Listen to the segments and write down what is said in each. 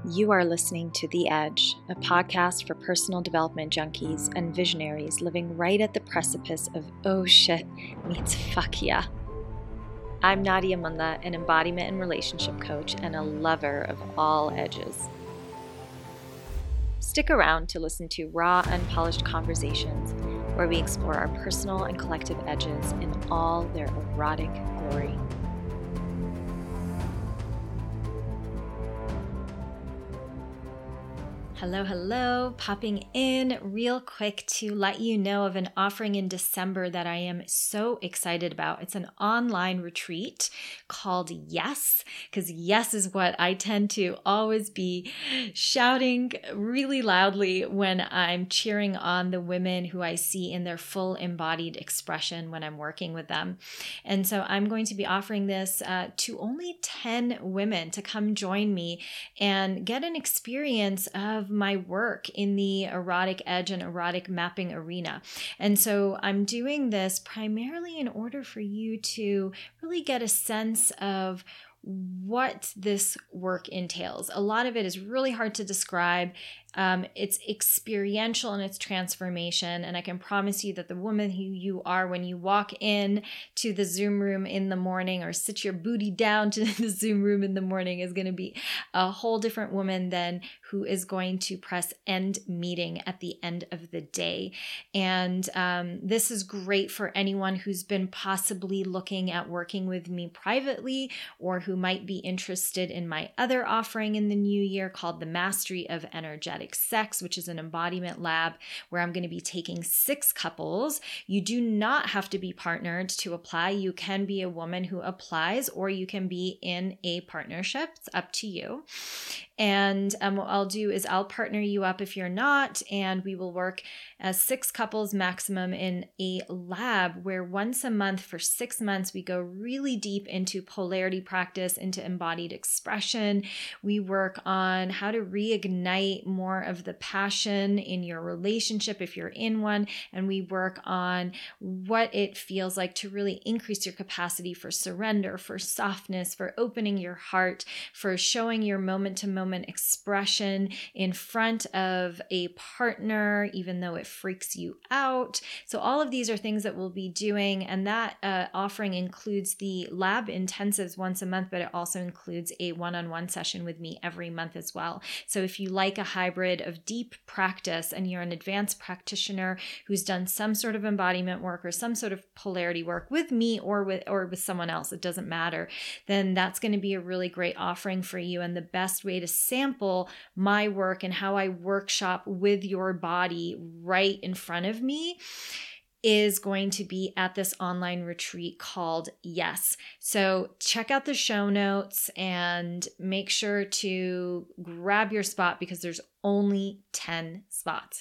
You are listening to The Edge, a podcast for personal development junkies and visionaries living right at the precipice of oh shit meets fuck yeah. I'm Nadia Munda, an embodiment and relationship coach and a lover of all edges. Stick around to listen to raw, unpolished conversations where we explore our personal and collective edges in all their erotic glory. Hello, popping in real quick to let you know of an offering in December that I am so excited about. It's an online retreat called Yes, because yes is what I tend to always be shouting really loudly when I'm cheering on the women who I see in their full embodied expression when I'm working with them. And so I'm going to be offering this to only 10 women to come join me and get an experience of my work in the erotic edge and erotic mapping arena. And so I'm doing this primarily in order for you to really get a sense of what this work entails. A lot of it is really hard to describe. It's experiential in its transformation. And I can promise you that the woman who you are when you walk in to the Zoom room in the morning or sit your booty down to the Zoom room in the morning is going to be a whole different woman than who is going to press end meeting at the end of the day. And this is great for anyone who's been possibly looking at working with me privately or who might be interested in my other offering in the new year called the Mastery of Energetic Sex, which is an embodiment lab where I'm going to be taking 6 couples. You do not have to be partnered to apply. You can be a woman who applies, or you can be in a partnership. It's up to you. And what I'll do is I'll partner you up if you're not, and we will work as 6 couples maximum in a lab where once a month for 6 months, we go really deep into polarity practice, into embodied expression. We work on how to reignite more of the passion in your relationship if you're in one. And we work on what it feels like to really increase your capacity for surrender, for softness, for opening your heart, for showing your moment-to-moment expression in front of a partner, even though it freaks you out. So all of these are things that we'll be doing. And that offering includes the lab intensives once a month, but it also includes a one-on-one session with me every month as well. So if you like a hybrid of deep practice and you're an advanced practitioner who's done some sort of embodiment work or some sort of polarity work with me or with someone else, it doesn't matter, then that's going to be a really great offering for you. And the best way to sample my work and how I workshop with your body right in front of me is going to be at this online retreat called Yes. So check out the show notes and make sure to grab your spot because there's only 10 spots.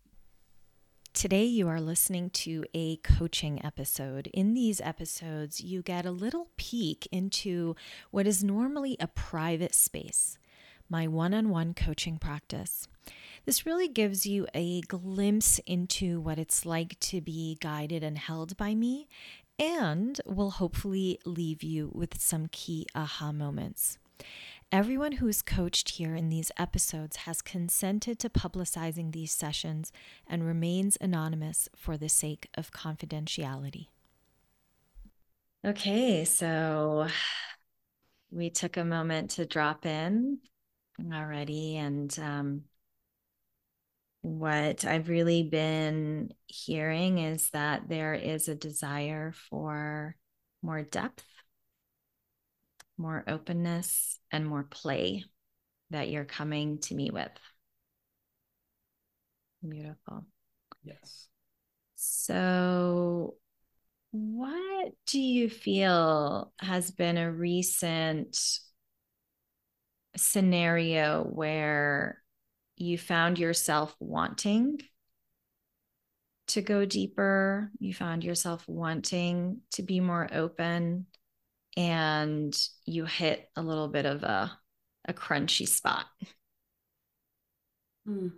Today, you are listening to a coaching episode. In these episodes, you get a little peek into what is normally a private space, my one-on-one coaching practice. This really gives you a glimpse into what it's like to be guided and held by me, and will hopefully leave you with some key aha moments. Everyone who is coached here in these episodes has consented to publicizing these sessions and remains anonymous for the sake of confidentiality. Okay, so we took a moment to drop in already, and what I've really been hearing is that there is a desire for more depth, more openness, and more play that you're coming to me with. Beautiful. Yes. So what do you feel has been a recent scenario where you found yourself wanting to go deeper, you found yourself wanting to be more open, and you hit a little bit of a crunchy spot? I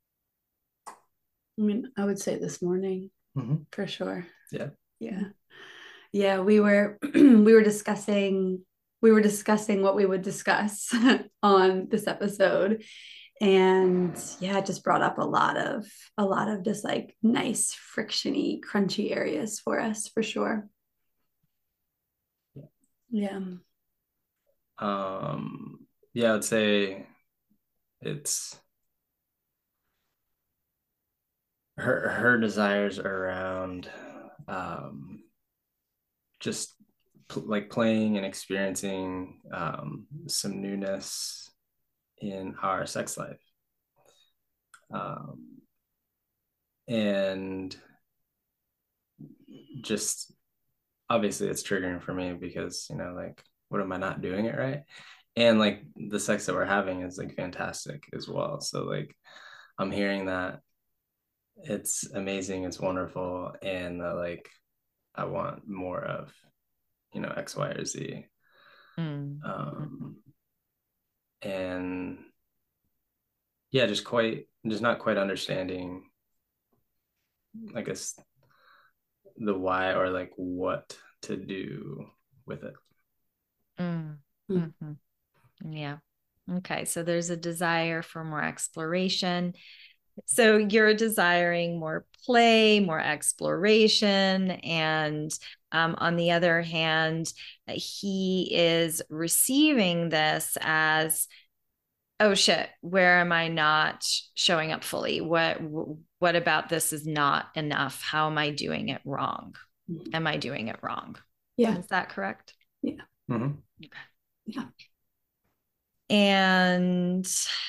mean, I would say this morning, for sure. Yeah. We were we were discussing we were discussing what we would discuss on this episode. And yeah, it just brought up a lot of just like nice frictiony, crunchy areas for us for sure. Yeah. Yeah, I'd say it's her desires around just like playing and experiencing some newness in our sex life. And just obviously it's triggering for me because, you know, like, what am I not doing it right? And like the sex that we're having is like fantastic as well. So like I'm hearing that it's amazing, it's wonderful, and like I want more of, you know, X, Y, or Z. And yeah, just not quite understanding, I guess, the why or like what to do with it. Mm-hmm. Yeah. Okay. So there's a desire for more exploration. So you're desiring more play, more exploration. And on the other hand, he is receiving this as, oh shit, where am I not showing up fully? What about this is not enough? How am I doing it wrong? Am I doing it wrong? Yeah. Is that correct? Yeah. Mm-hmm. Okay. Yeah. And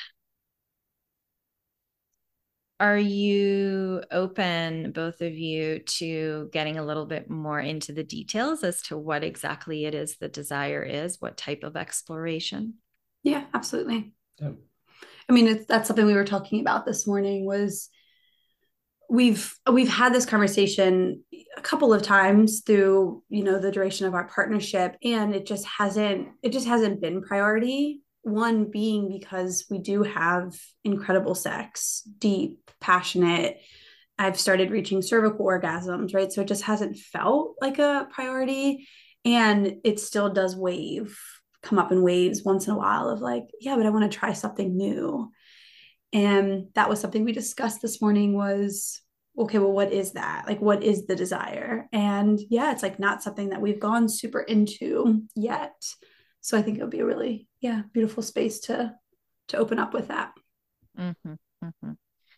are you open, both of you, to getting a little bit more into the details as to what exactly it is the desire is, what type of exploration? Yeah, absolutely. Yeah. I mean, that's something we were talking about this morning was we've had this conversation a couple of times through, you know, the duration of our partnership, and it just hasn't been priority. One being because we do have incredible sex, deep, passionate. I've started reaching cervical orgasms, right? So it just hasn't felt like a priority. And it still does come up in waves once in a while of like, yeah, but I want to try something new. And that was something we discussed this morning was, okay, well, what is that? Like, what is the desire? And yeah, it's like not something that we've gone super into yet. So I think it would be a really, yeah, beautiful space to open up with that. Mm-hmm, mm-hmm.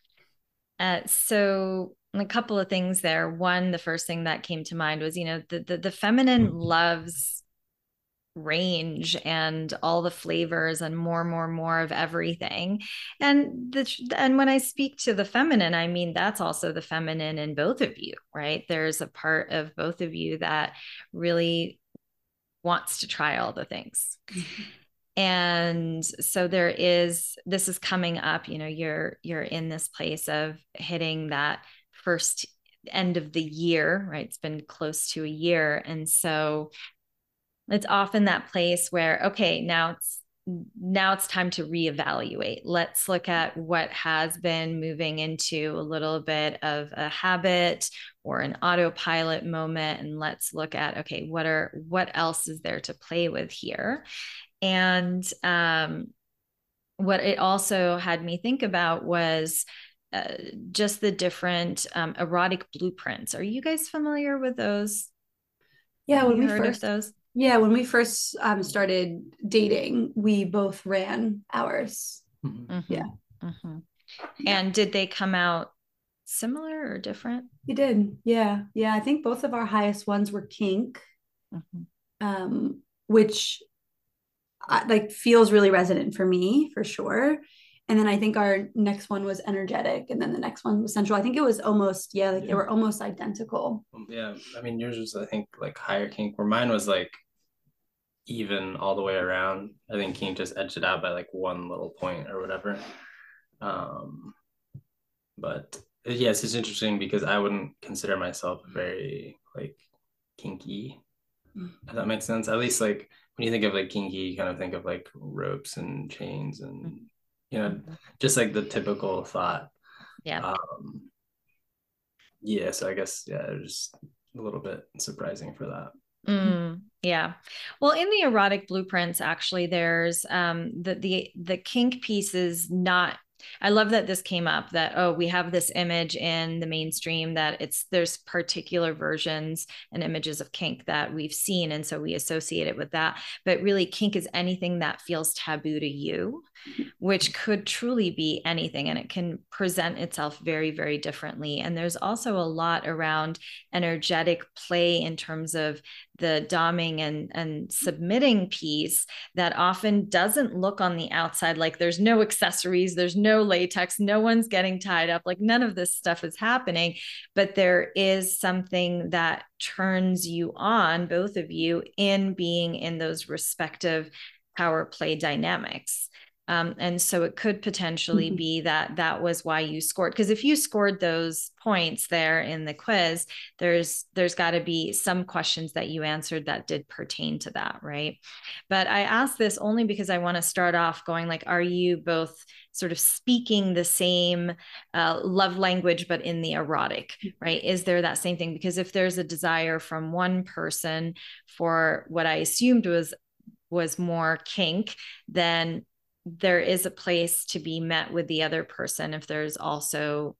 So a couple of things there. One, the first thing that came to mind was, you know, the feminine loves range and all the flavors and more of everything. And when I speak to the feminine, I mean that's also the feminine in both of you, right? There's a part of both of you that really wants to try all the things. Mm-hmm. And so this is coming up, you know, you're in this place of hitting that first end of the year, right? It's been close to a year. And so it's often that place where, okay, now it's time to reevaluate. Let's look at what has been moving into a little bit of a habit or an autopilot moment. And let's look at, okay, what else is there to play with here? And what it also had me think about was just the different erotic blueprints. Are you guys familiar with those? Yeah, when we first started dating, we both ran ours. Mm-hmm. Yeah. Mm-hmm. And did they come out similar or different? We did. Yeah. Yeah. I think both of our highest ones were kink, which like feels really resonant for me for sure. And then I think our next one was energetic, and then the next one was sensual. I think it was almost, they were almost identical. Yeah. I mean, yours was, I think, like higher kink, where mine was like even all the way around. I think kink just edged it out by like one little point or whatever. But yes, it's interesting because I wouldn't consider myself very like kinky, if that makes sense. At least like when you think of like kinky, you kind of think of like ropes and chains and, you know, just like the typical thought. Yeah. Yeah. So I guess, yeah, it was a little bit surprising for that. Yeah. Well, in the erotic blueprints, actually, there's the kink piece is not. I love that this came up that, oh, we have this image in the mainstream that there's particular versions and images of kink that we've seen. And so we associate it with that. But really, kink is anything that feels taboo to you, which could truly be anything. And it can present itself very, very differently. And there's also a lot around energetic play in terms of the doming and submitting piece that often doesn't look on the outside like there's no accessories, there's no latex, no one's getting tied up, like none of this stuff is happening, but there is something that turns you on, both of you, in being in those respective power play dynamics. And so it could potentially be that that was why you scored. Because if you scored those points there in the quiz, there's got to be some questions that you answered that did pertain to that, right? But I asked this only because I want to start off going like, are you both sort of speaking the same love language, but in the erotic, right? Is there that same thing? Because if there's a desire from one person for what I assumed was more kink, then there is a place to be met with the other person if there's also,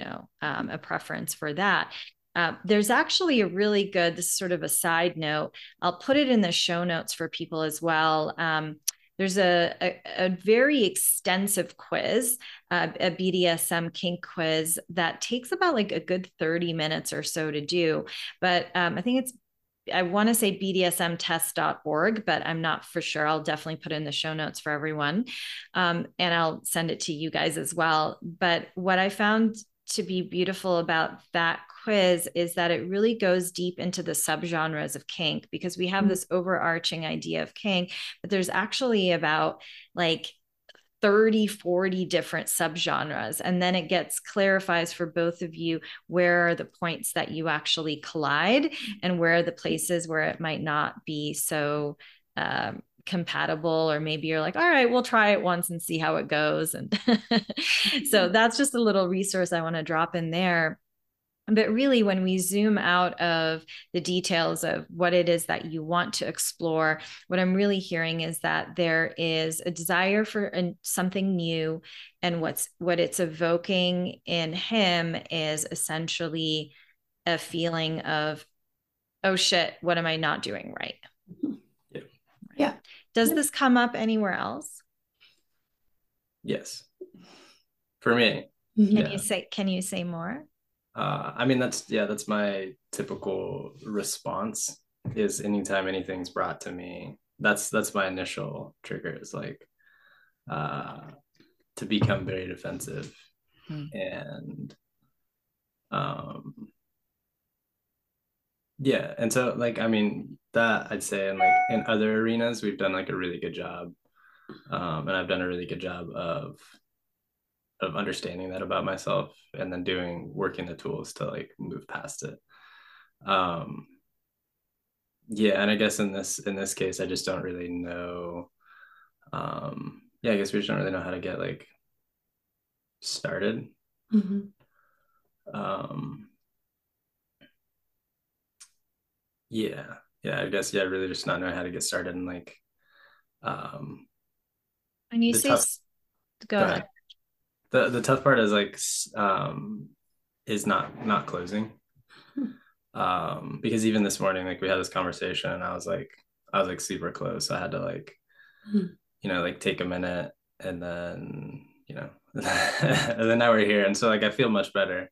a preference for that. There's actually a really good, this is sort of a side note, I'll put it in the show notes for people as well. There's a very extensive quiz, a BDSM kink quiz that takes about like a good 30 minutes or so to do. But I think I want to say bdsmtest.org, but I'm not for sure. I'll definitely put in the show notes for everyone. And I'll send it to you guys as well. But what I found to be beautiful about that quiz is that it really goes deep into the subgenres of kink, because we have this overarching idea of kink, but there's actually about like 30, 40 different subgenres. And then it clarifies for both of you where are the points that you actually collide and where are the places where it might not be so compatible, or maybe you're like, all right, we'll try it once and see how it goes. And so that's just a little resource I want to drop in there. But really, when we zoom out of the details of what it is that you want to explore, what I'm really hearing is that there is a desire for something new. And what it's evoking in him is essentially a feeling of, oh shit, what am I not doing right? Yeah. Does this come up anywhere else? Yes. For me. Can you say more? I mean, that's my typical response, is anytime anything's brought to me, that's my initial trigger, is like to become very defensive. And yeah, and so like, I mean, that I'd say in other arenas we've done like a really good job, and I've done a really good job of understanding that about myself, and then working the tools to like move past it. Yeah, and I guess in this case I just don't really know. I guess we just don't really know how to get like started. I guess really just not knowing how to get started, and like when you say go ahead. The tough part is like is not closing, because even this morning, like we had this conversation and I was like super close, so I had to like like take a minute, and then and then now we're here, and so like I feel much better,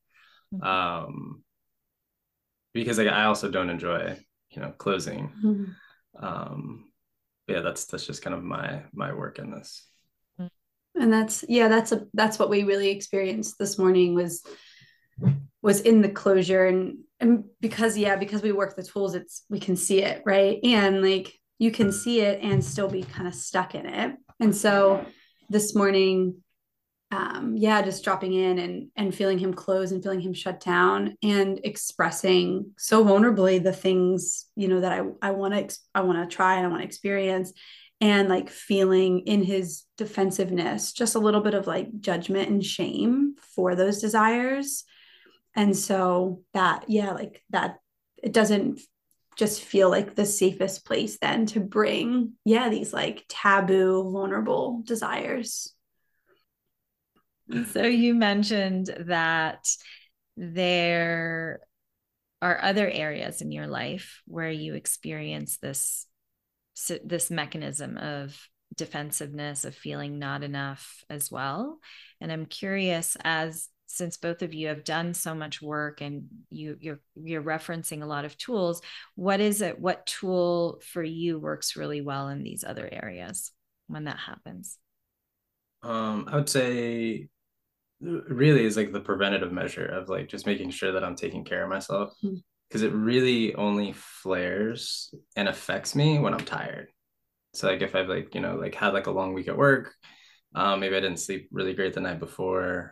because like I also don't enjoy closing. That's just kind of my work in this. And that's what we really experienced this morning was in the closure, and because we work the tools, we can see it, right? And like you can see it and still be kind of stuck in it. And so this morning, just dropping in and feeling him close and feeling him shut down and expressing so vulnerably the things, that I want to try and I want to experience, and like feeling in his defensiveness just a little bit of like judgment and shame for those desires. And so that, it doesn't just feel like the safest place then to bring, yeah, these like taboo, vulnerable desires. So you mentioned that there are other areas in your life where you experience this mechanism of defensiveness, of feeling not enough as well. And I'm curious, as since both of you have done so much work and you're referencing a lot of tools, what tool for you works really well in these other areas when that happens? I would say really is like the preventative measure of like just making sure that I'm taking care of myself, because it really only flares and affects me when I'm tired. So like if I've like, like had like a long week at work, maybe I didn't sleep really great the night before.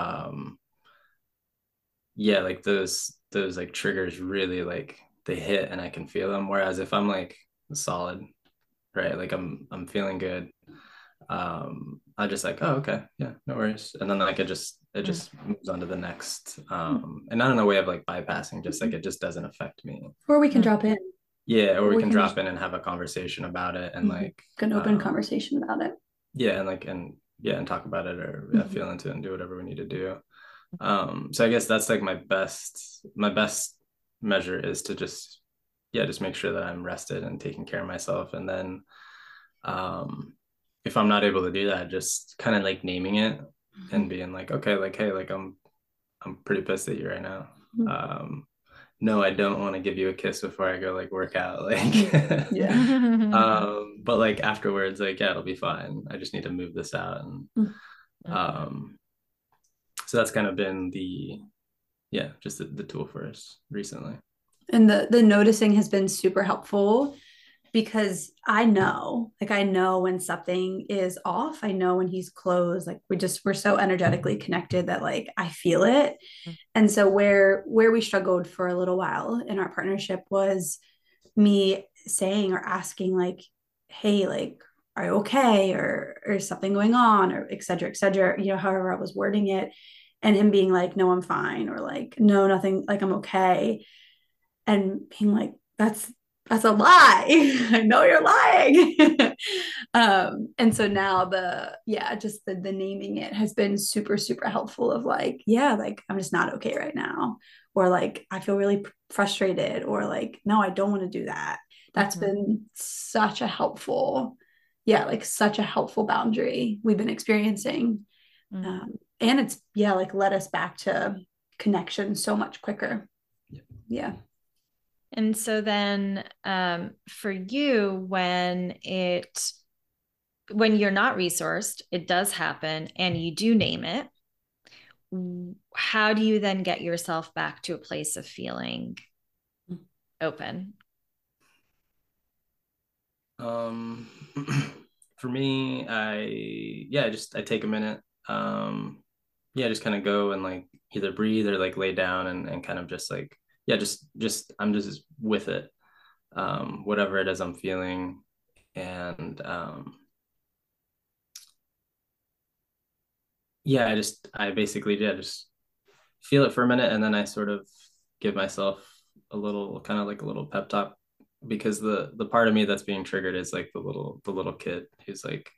Yeah, like those like triggers really like they hit and I can feel them. Whereas if I'm like solid, right, like I'm feeling good, I just like, oh, okay, yeah, no worries. And then like it just moves on to the next. And not in a way of like bypassing, just like it just doesn't affect me. Or we can drop in. Yeah, or we can drop in and have a conversation about it and like an open conversation about it. Yeah, and talk about it or feel into it and do whatever we need to do. So I guess that's like my best measure is to just make sure that I'm rested and taking care of myself. And then if I'm not able to do that, just kind of like naming it and being like, okay, like, hey, like I'm pretty pissed at you right now. No, I don't want to give you a kiss before I go like work out. Like but like afterwards, like, yeah, it'll be fine. I just need to move this out. And so that's kind of been just the tool for us recently. And the noticing has been super helpful because I know when something is off. I know when he's closed. Like we're so energetically connected that like I feel it. And so where we struggled for a little while in our partnership was me saying or asking like, hey, like, are you okay? Or is something going on? Or et cetera, however I was wording it. And him being like, no, I'm fine. Or like, no, nothing, like I'm okay. And being like, that's a lie. I know you're lying. And so now just the naming it has been super, super helpful of like, yeah, like I'm just not okay right now. Or like, I feel really frustrated or like, no, I don't want to do that. That's been such a helpful boundary we've been experiencing. And it's, like led us back to connection so much quicker. Yeah. And so then for you, when you're not resourced, it does happen and you do name it, how do you then get yourself back to a place of feeling open? For me, I take a minute. Just kind of go and like either breathe or like lay down and kind of just like, just I'm just with it, whatever it is I'm feeling. And I basically just feel it for a minute, and then I sort of give myself a little kind of like a little pep talk, because the part of me that's being triggered is like the little kid who's like,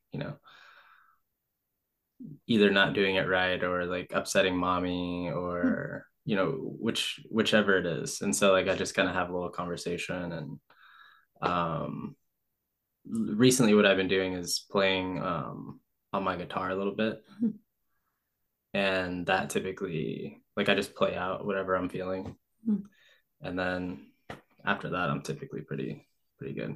either not doing it right or like upsetting mommy or whichever it is. And so like I just kind of have a little conversation. And recently what I've been doing is playing on my guitar a little bit. And that typically, like, I just play out whatever I'm feeling. And then after that, I'm typically pretty good.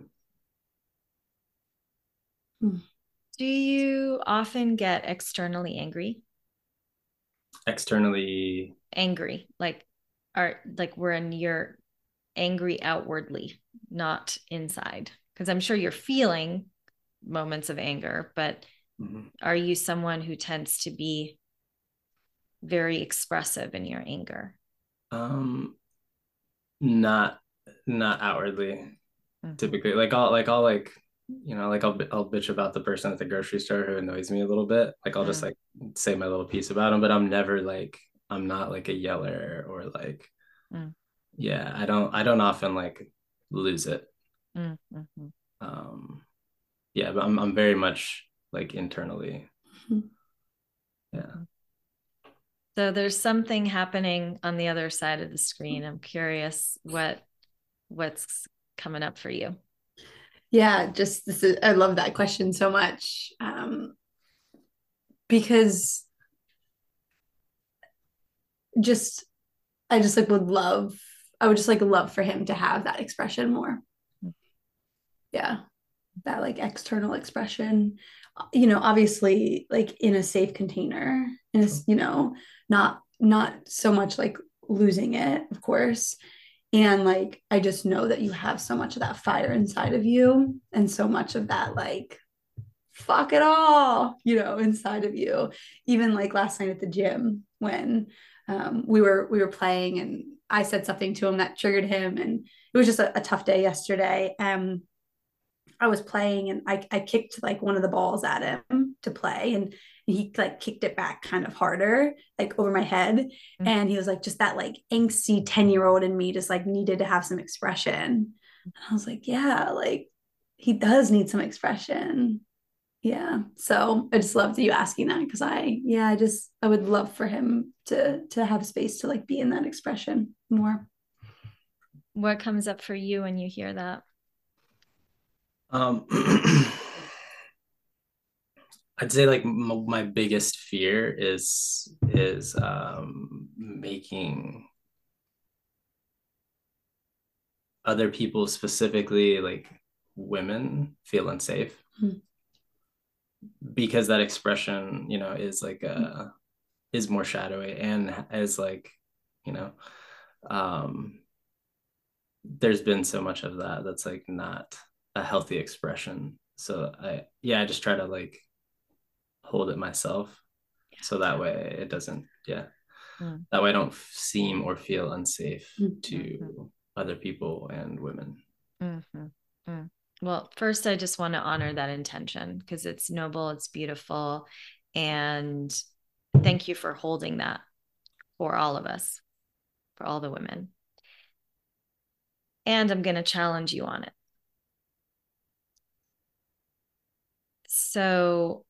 Do you often get externally angry? Externally angry, like when you're angry outwardly, not inside? Because I'm sure you're feeling moments of anger, but are you someone who tends to be very expressive in your anger? Not outwardly. Typically, I'll I'll bitch about the person at the grocery store who annoys me a little bit. Like I'll just like say my little piece about them, but I'm not like a yeller or like I don't often like lose it. Mm-hmm. Yeah, but I'm very much like internally. Yeah. So there's something happening on the other side of the screen. I'm curious what's coming up for you. Yeah, just this is, I love that question so much. Because just I just like would love, I would just like love for him to have that expression more. Yeah. That like external expression, you know, obviously like in a safe container, in a, you know, not so much like losing it, of course. And like I just know that you have so much of that fire inside of you and so much of that like fuck it all, you know, inside of you. Even like last night at the gym when we were playing and I said something to him that triggered him, and it was just a tough day yesterday. I was playing and I kicked like one of the balls at him to play, and he like kicked it back kind of harder, like over my head. Mm-hmm. And he was like, just that like angsty 10-year-old in me just like needed to have some expression. And I was like, yeah, like he does need some expression. Yeah. So I just loved you asking that because I would love for him to have space to like be in that expression more. What comes up for you when you hear that? I'd say like my biggest fear is making other people, specifically like women, feel unsafe. Mm-hmm. Because that expression, you know, is like is more shadowy and is like, you know, there's been so much of that that's like not a healthy expression. So I just try to like hold it myself, so that way it doesn't, that way I don't seem or feel unsafe to other people and women. Well, first I just want to honor that intention because it's noble, it's beautiful, and thank you for holding that for all of us, for all the women. And I'm going to challenge you on it. So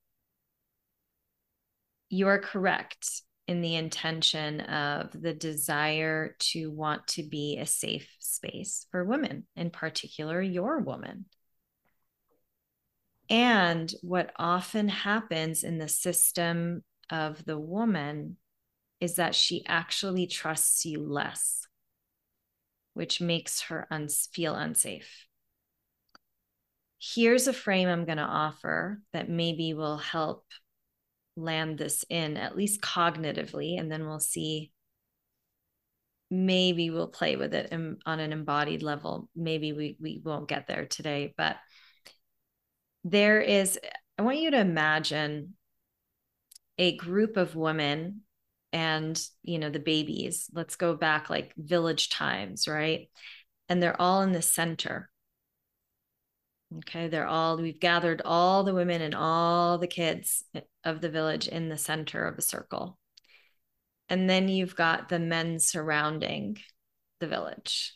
you're correct in the intention of the desire to want to be a safe space for women, in particular, your woman. And what often happens in the system of the woman is that she actually trusts you less, which makes her feel unsafe. Here's a frame I'm going to offer that maybe will help land this in, at least cognitively, and then we'll see. Maybe we'll play with it on an embodied level. Maybe we won't get there today, but I want you to imagine a group of women and, you know, the babies. Let's go back like village times, right? And they're all in the center. Okay, we've gathered all the women and all the kids of the village in the center of a circle. And then you've got the men surrounding the village.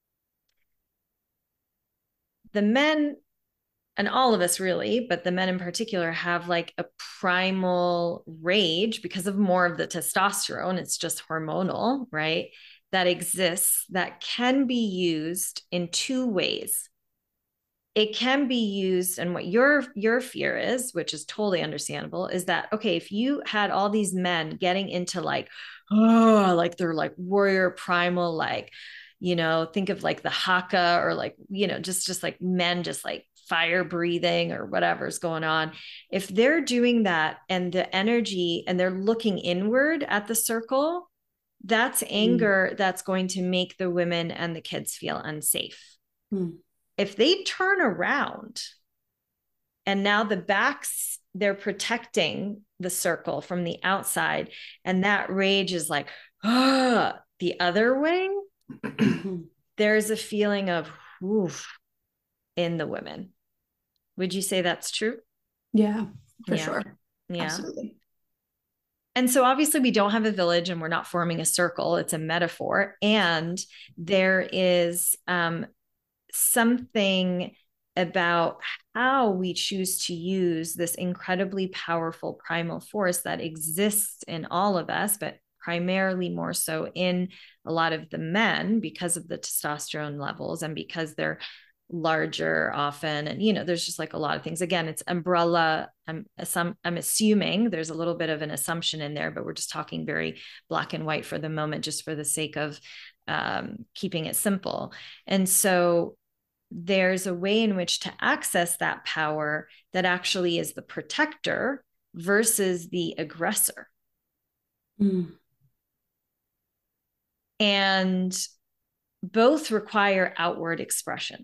The men, and all of us really, but the men in particular, have like a primal rage because of more of the testosterone. It's just hormonal, right? That exists, that can be used in two ways. It can be used, and what your fear is, which is totally understandable, is that, okay, if you had all these men getting into like, oh, like they're like warrior primal, like, you know, think of like the Haka, or like, you know, just like men just like fire breathing or whatever's going on. If they're doing that and the energy and they're looking inward at the circle, that's anger that's going to make the women and the kids feel unsafe. If they turn around and now the backs, they're protecting the circle from the outside, and that rage is like, the other way, there's a feeling of oof in the women. Would you say that's true? Yeah, for sure. Yeah. Absolutely. And so obviously we don't have a village and we're not forming a circle. It's a metaphor. And there is something about how we choose to use this incredibly powerful primal force that exists in all of us, but primarily more so in a lot of the men because of the testosterone levels and because they're larger often. And, you know, there's just like a lot of things. Again, it's umbrella. I'm assuming there's a little bit of an assumption in there, but we're just talking very black and white for the moment, just for the sake of keeping it simple. And so there's a way in which to access that power that actually is the protector versus the aggressor. Mm. And both require outward expression.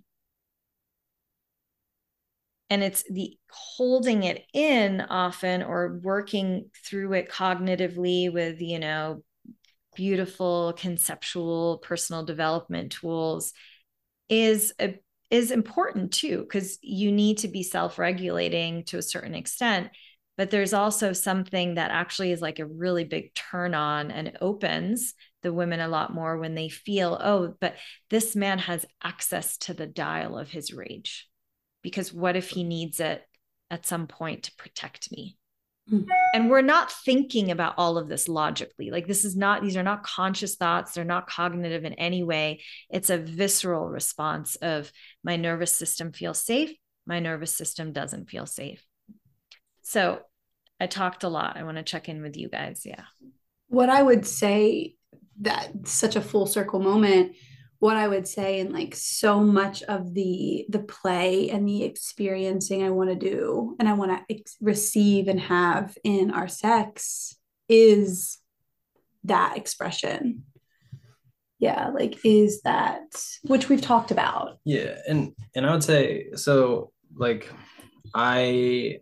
And it's the holding it in often, or working through it cognitively with, you know, beautiful conceptual personal development tools is important too, because you need to be self-regulating to a certain extent. But there's also something that actually is like a really big turn on and opens the women a lot more when they feel, oh, but this man has access to the dial of his rage. Because what if he needs it at some point to protect me? Mm-hmm. And we're not thinking about all of this logically. Like these are not conscious thoughts. They're not cognitive in any way. It's a visceral response of my nervous system feels safe. My nervous system doesn't feel safe. So I talked a lot. I want to check in with you guys. Yeah. What I would say, that such a full circle moment, what I would say, and like so much of the play and the experiencing I want to do and I want to receive and have in our sex is that expression. Yeah, like is that, which we've talked about. Yeah, and I would say, so like I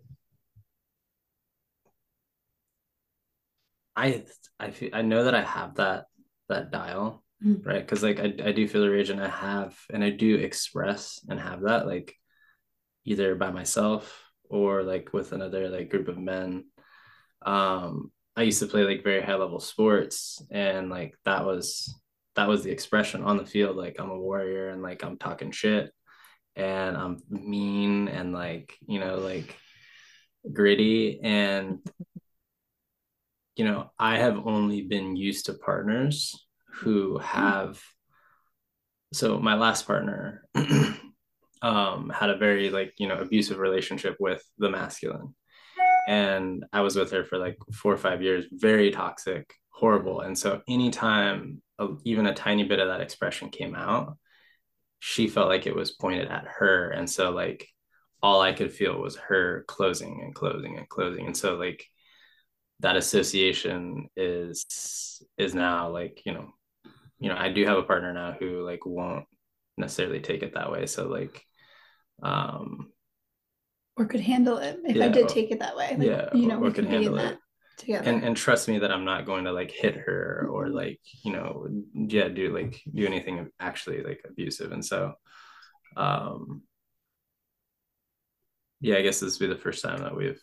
feel, I know that I have that dial. Mm-hmm. Right, because like I do feel the rage, and I do express and have that, like either by myself or like with another like group of men. I used to play like very high level sports, and like that was the expression on the field. Like I'm a warrior, and like I'm talking shit, and I'm mean, and like, you know, like gritty. And you know, I have only been used to partners who have, so my last partner had a very like, you know, abusive relationship with the masculine, and I was with her for like 4 or 5 years, very toxic, horrible. And so anytime even a tiny bit of that expression came out, she felt like it was pointed at her. And so like all I could feel was her closing and closing and closing. And so like that association is now like, you know, I do have a partner now who like won't necessarily take it that way. So like, or could handle it if I did take it that way. Like, yeah, you know, we could handle that it together. And trust me that I'm not going to like hit her or like, you know, do anything actually like abusive. And so, yeah, I guess this would be the first time that we've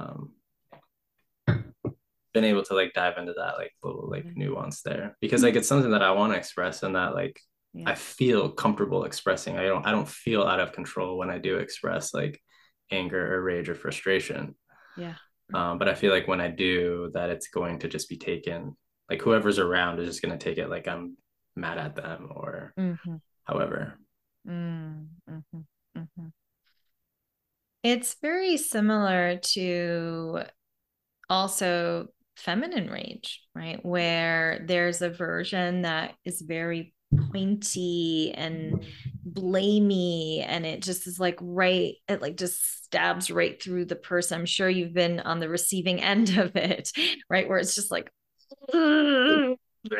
been able to like dive into that like little like nuance there, because like it's something that I want to express, and that like I feel comfortable expressing. I don't feel out of control when I do express like anger or rage or frustration. Yeah. But I feel like when I do that, it's going to just be taken, like whoever's around is just going to take it like I'm mad at them or however. It's very similar to also feminine rage, right? Where there's a version that is very pointy and blamey, and it just is like right, it like just stabs right through the person. I'm sure you've been on the receiving end of it, right? Where it's just like and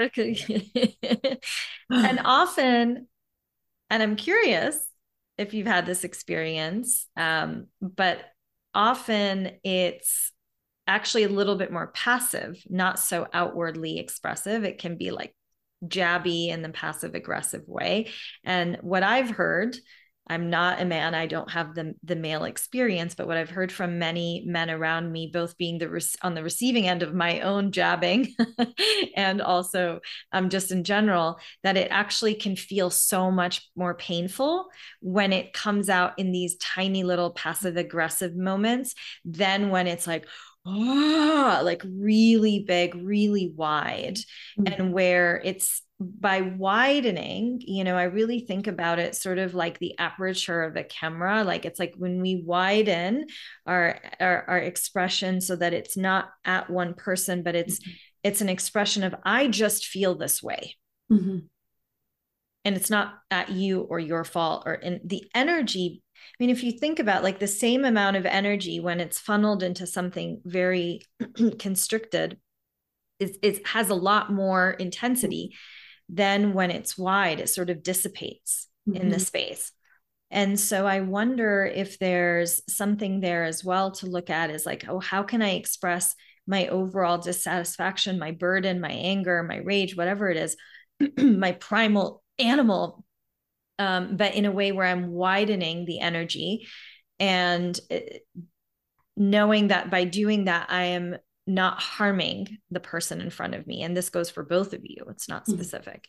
often, and I'm curious if you've had this experience, but often it's actually a little bit more passive, not so outwardly expressive. It can be like jabby in the passive aggressive way. And what I've heard I'm not a man. I don't have the male experience, but what I've heard from many men around me, both being on the receiving end of my own jabbing and also just in general, that it actually can feel so much more painful when it comes out in these tiny little passive aggressive moments than when it's like, oh, like really big, really wide, and where it's by widening, I really think about it sort of like the aperture of a camera. Like it's like when we widen our expression so that it's not at one person, but it's an expression of, I just feel this way. And it's not at you or your fault or in the energy. I mean, if you think about like the same amount of energy when it's funneled into something very constricted, it has a lot more intensity than when it's wide. It sort of dissipates in the space. And so I wonder if there's something there as well to look at, is like, oh, how can I express my overall dissatisfaction, my burden, my anger, my rage, whatever it is, my primal animal, but in a way where I'm widening the energy, and knowing that by doing that, I am not harming the person in front of me. And this goes for both of you. It's not specific,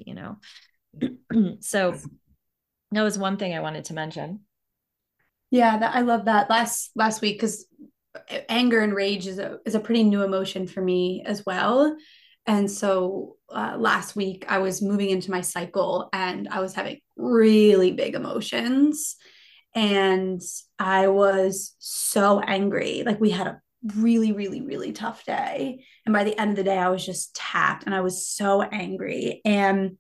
So that was one thing I wanted to mention. Yeah, I love that last week, because anger and rage is a pretty new emotion for me as well. And so last week I was moving into my cycle and I was having really big emotions, and I was so angry. Like we had a really, really, really tough day. And by the end of the day, I was just tapped and I was so angry. And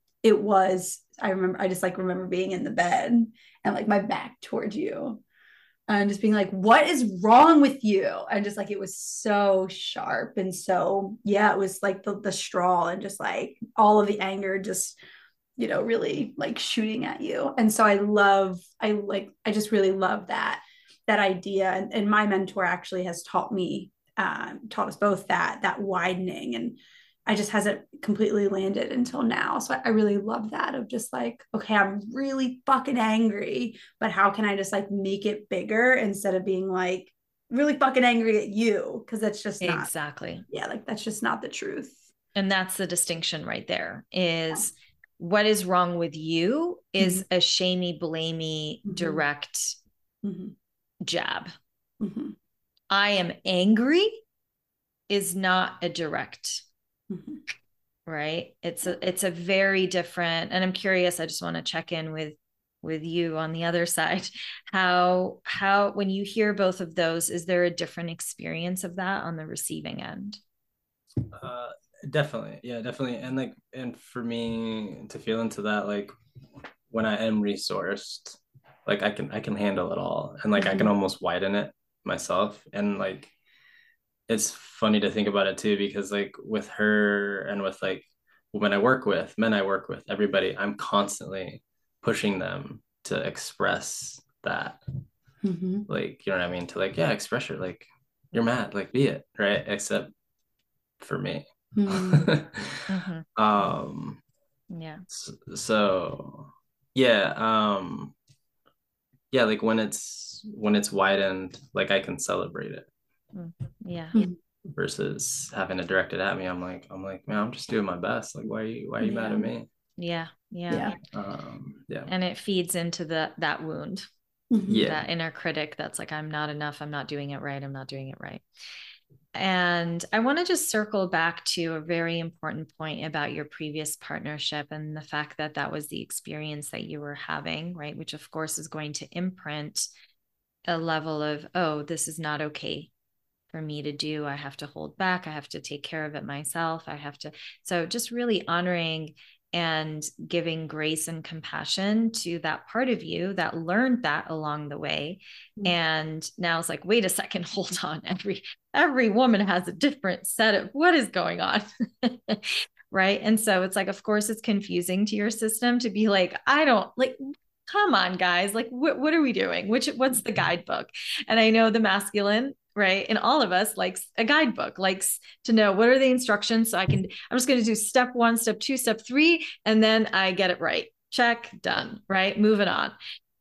I just like remember being in the bed and like my back towards you and just being like, what is wrong with you? And just like, it was so sharp. And so, yeah, it was like the straw, and just like all of the anger just, really like shooting at you. And so I just really love that idea. And my mentor actually has taught us both that widening, and I just hasn't completely landed until now. So I really love that, of just like, okay, I'm really fucking angry, but how can I just like make it bigger instead of being like really fucking angry at you? Because that's just not exactly. Yeah, like that's just not the truth. And that's the distinction right there, is what is wrong with you is a shamey, blamey, direct jab. I am angry is not a direct, right? It's a very different, and I'm curious, I just want to check in with you on the other side. How when you hear both of those, is there a different experience of that on the receiving end? Definitely. Yeah, definitely. And for me to feel into that, like when I am resourced, like I can handle it all, and like I can almost widen it myself. And like it's funny to think about it too, because like with her and with like men I work with, everybody, I'm constantly pushing them to express that. Like, you know what I mean? To like, yeah, express it, like you're mad, like be it, right? Except for me. Yeah. So yeah, yeah, like when it's widened, like I can celebrate it. Yeah. Versus having it directed at me, I'm like, man, I'm just doing my best. Like, why are you mad at me? Yeah. Yeah. And it feeds into that wound. That inner critic that's like, I'm not enough, I'm not doing it right. And I want to just circle back to a very important point about your previous partnership and the fact that that was the experience that you were having, right? Which of course is going to imprint a level of, oh, this is not okay for me to do. I have to hold back. I have to take care of it myself. So just really honoring and giving grace and compassion to that part of you that learned that along the way. And now it's like, wait a second, hold on. Every woman has a different set of what is going on. Right. And so it's like, of course, it's confusing to your system to be like, I don't like, come on, guys, like, what are we doing? What's the guidebook? And I know the masculine, right, and all of us likes a guidebook, likes to know what are the instructions. So I'm just going to do step 1, step 2, step 3, and then I get it right. Check, done, right? Moving on.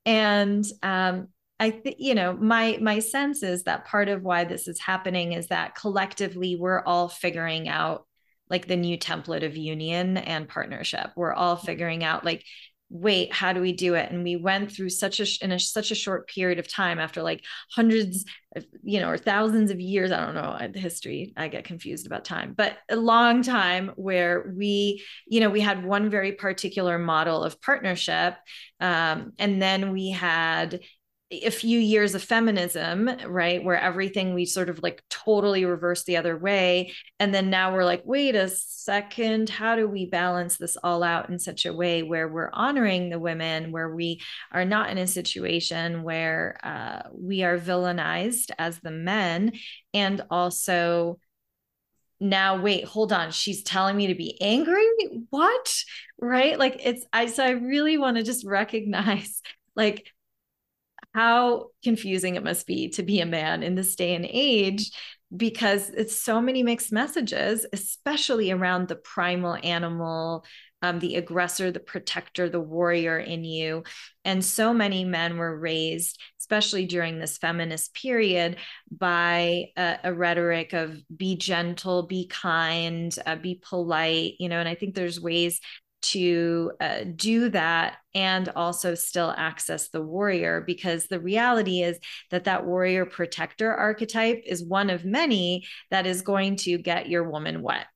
And I think, my sense is that part of why this is happening is that collectively we're all figuring out like the new template of union and partnership. We're all figuring out like, wait, how do we do it? And we went through such a short period of time, after like hundreds of, or thousands of years. I don't know the history. I get confused about time, but a long time where we had one very particular model of partnership. And then we had a few years of feminism, right? Where everything we sort of like totally reversed the other way. And then now we're like, wait a second, how do we balance this all out in such a way where we're honoring the women, where we are not in a situation where we are villainized as the men, and also now, wait, hold on. She's telling me to be angry. What? Right? Like so I really want to just recognize like how confusing it must be to be a man in this day and age, because it's so many mixed messages, especially around the primal animal, the aggressor, the protector, the warrior in you. And so many men were raised, especially during this feminist period, by a rhetoric of be gentle, be kind, be polite, and I think there's ways to do that and also still access the warrior, because the reality is that warrior protector archetype is one of many that is going to get your woman wet.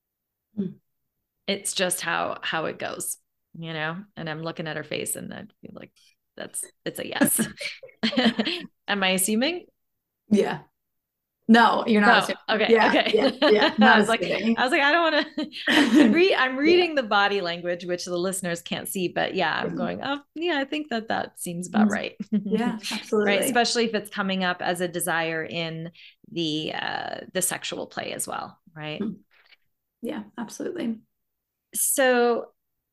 It's just how it goes, and I'm looking at her face and I feel like it's a yes. Am I assuming? Yeah. No, you're not. No. Okay. Yeah, Okay. Yeah. I was like, I don't want to. I'm reading the body language, which the listeners can't see, but yeah, I'm going. Oh, yeah, I think that seems about right. Yeah, absolutely. Right, especially if it's coming up as a desire in the sexual play as well, right? Yeah, absolutely. So,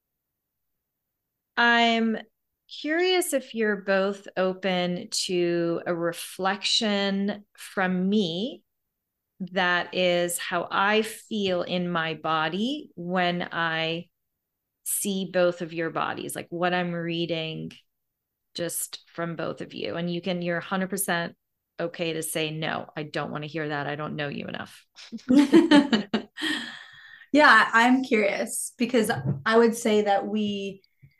I'm curious if you're both open to a reflection from me that is how I feel in my body when I see both of your bodies, like what I'm reading just from both of you. And you're 100% okay to say, no, I don't want to hear that. I don't know you enough. Yeah, I'm curious because I would say that we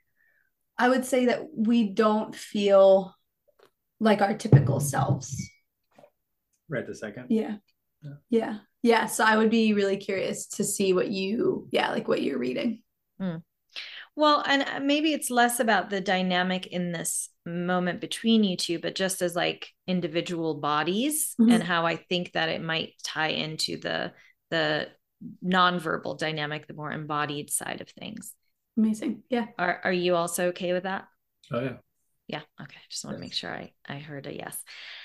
don't feel like our typical selves. Right this second. Yeah. So I would be really curious to see what you're reading. Well, and maybe it's less about the dynamic in this moment between you two, but just as like individual bodies, and how I think that it might tie into the nonverbal dynamic, the more embodied side of things. Amazing. Yeah. Are you also okay with that? Oh yeah. Yeah. Okay. Just want to make sure I heard a yes.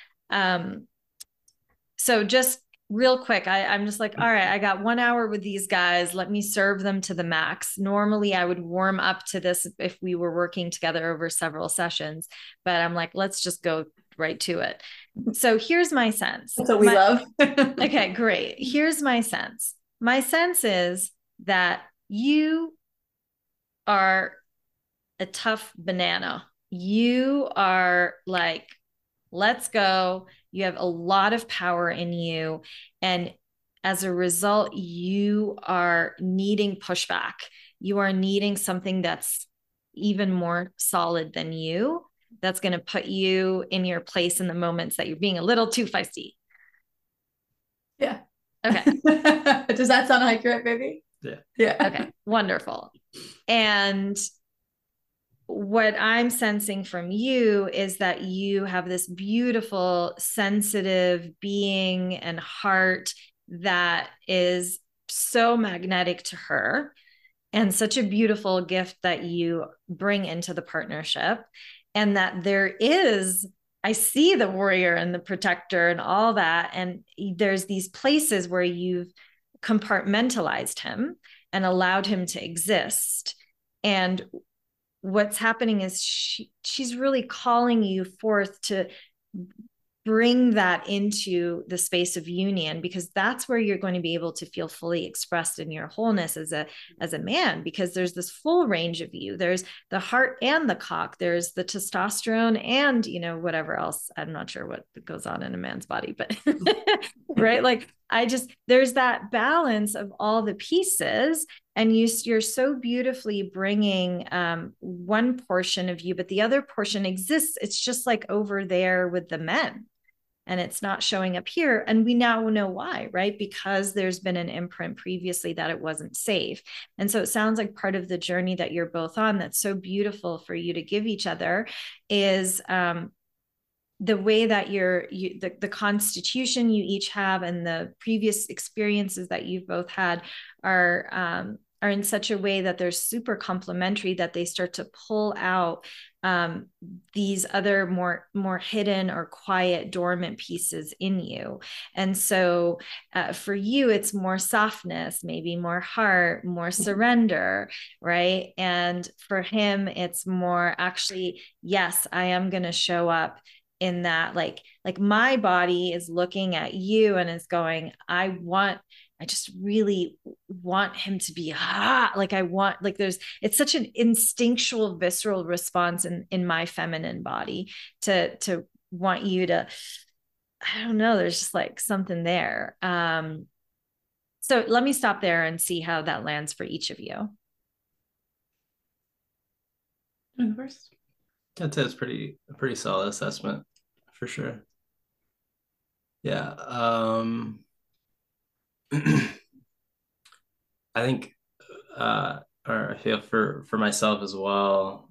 So just real quick, I'm just like, all right, I got 1 hour with these guys. Let me serve them to the max. Normally I would warm up to this if we were working together over several sessions, but I'm like, let's just go right to it. So here's my sense. That's what we love. Okay, great. Here's my sense. My sense is that you are a tough banana. You are like, let's go. You have a lot of power in you. And as a result, you are needing pushback. You are needing something that's even more solid than you, that's going to put you in your place in the moments that you're being a little too feisty. Yeah. Okay. Does that sound accurate, baby? Yeah. Okay. Wonderful. And what I'm sensing from you is that you have this beautiful, sensitive being and heart that is so magnetic to her, and such a beautiful gift that you bring into the partnership. And that I see the warrior and the protector and all that. And there's these places where you've compartmentalized him and allowed him to exist. And what's happening is she's really calling you forth to bring that into the space of union, because that's where you're going to be able to feel fully expressed in your wholeness as a man, because there's this full range of you. There's the heart and the cock, there's the testosterone and, you know, whatever else. I'm not sure what goes on in a man's body, but right, like there's that balance of all the pieces, and you're so beautifully bringing one portion of you, but the other portion exists. It's just like over there with the men, and it's not showing up here. And we now know why, right? Because there's been an imprint previously that it wasn't safe. And so it sounds like part of the journey that you're both on, that's so beautiful for you to give each other, is the way that the constitution you each have and the previous experiences that you've both had are in such a way that they're super complementary, that they start to pull out these other more hidden or quiet, dormant pieces in you. And so for you, it's more softness, maybe more heart, more surrender, right? And for him, it's more actually, yes, I am going to show up in that, like my body is looking at you and is going, I just really want him to be hot. Like it's such an instinctual, visceral response in my feminine body to want you to, I don't know, there's just like something there. So let me stop there and see how that lands for each of you. First. I'd say it's a pretty solid assessment for sure. Yeah. I think or I feel for myself as well,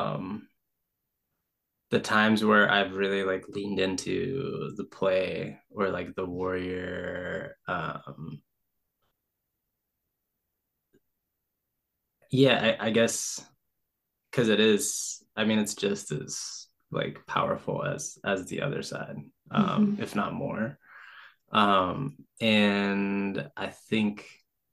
the times where I've really like leaned into the play or like the warrior, yeah, I guess because it is, I mean, it's just as like powerful as the other side, if not more. And I think